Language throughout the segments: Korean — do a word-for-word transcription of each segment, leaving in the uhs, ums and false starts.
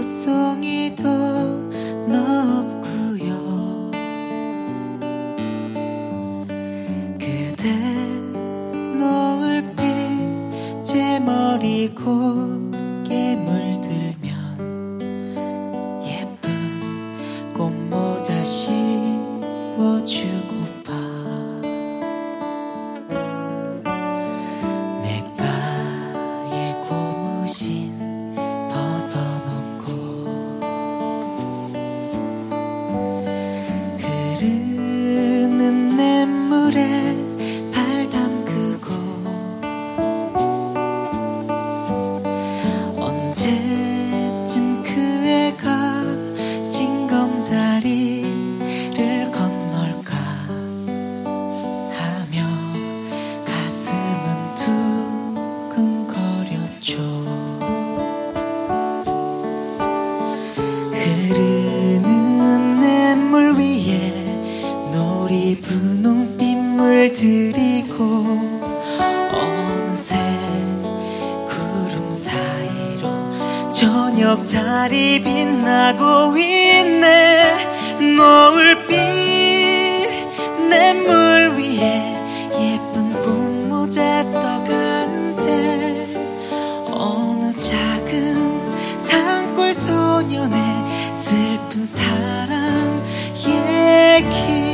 꽃송이 더 높고요. 그대 노을빛 제 머리 고개 물들면 예쁜 꽃모자 씌워주고파. 내가의 고무신 벗어놓고 흐르는 냇물에 발 담그고 언제쯤 그 애가 징검다리를 건널까 하며 가슴은 두근거렸죠. 흐르는 냇물 위에 놀이 분홍빛물 들이고 어느새 구름 사이로 저녁 달이 빛나고 있네. 노을빛 냇물 위에 예쁜 꽃모자 떠가는데 어느 작은 산골 소년의 슬픈 사랑 얘기.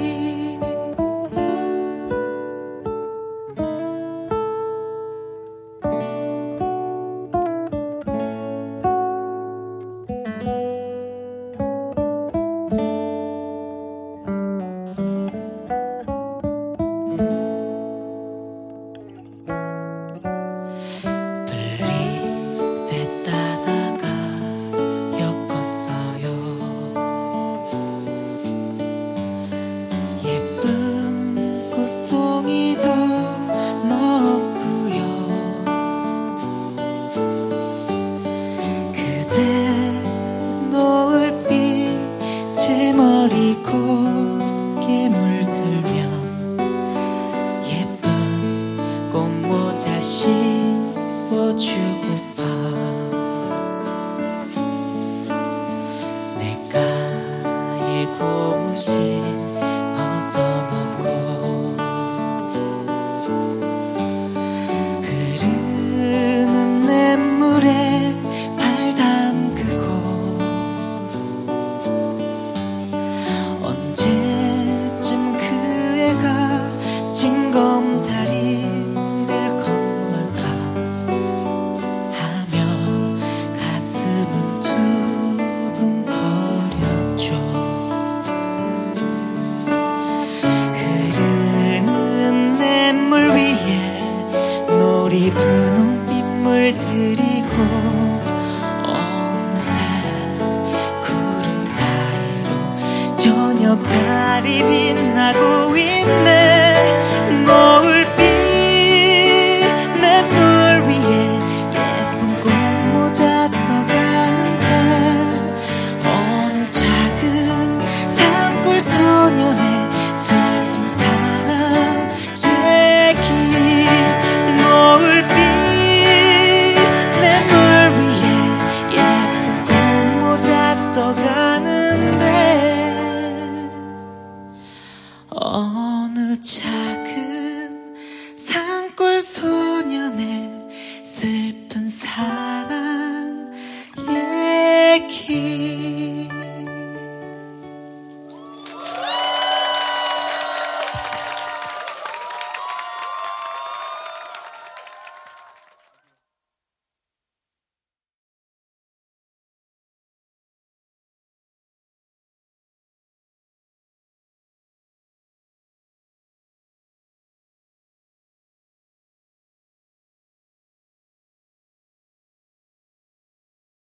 블립셋 따다가 엮었어요. 예쁜 꽃송이도 넣었고요. 그대 노을빛 제 머리 고개 물들면 예쁜 꽃모자 씌워주고파. 내가의 고무신 벗어놓고 흐르는 냇물에 발 담그고 언제쯤 그 애가 징검다리를 건널까 하며 가슴은 두근거렸죠. 흐르는 냇물 위에 놀이 분홍빛물 들이고 어느새 구름 사이로 저녁 달이 빛나고 있네. 노을빛 냇물 위에 예쁜 꽃모자 떠가는데 어느 작은 산골 소년의 슬픈 사랑 얘기. 노을빛 냇물 위에 예쁜 꽃모자 떠가는데 어느 작은 산골 소년의 슬픈 사랑